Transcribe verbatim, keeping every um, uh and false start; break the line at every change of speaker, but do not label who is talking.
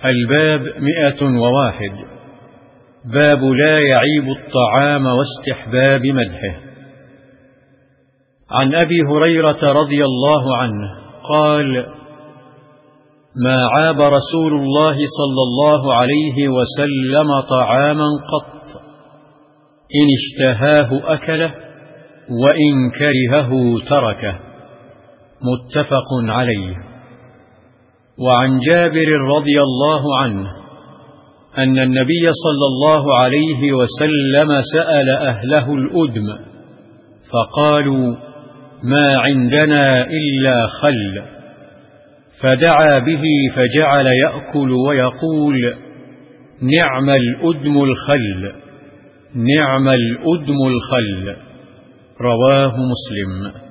الباب مئة وواحد. باب لا يعيب الطعام واستحباب مدحه. عن أبي هريرة رضي الله عنه قال: ما عاب رسول الله صلى الله عليه وسلم طعاما قط، إن اشتهاه أكله وإن كرهه تركه. متفق عليه. وعن جابر رضي الله عنه أن النبي صلى الله عليه وسلم سأل أهله الأدم فقالوا: ما عندنا إلا خل، فدعا به فجعل يأكل ويقول: نعم الأدم الخل، نعم الأدم الخل. رواه مسلم.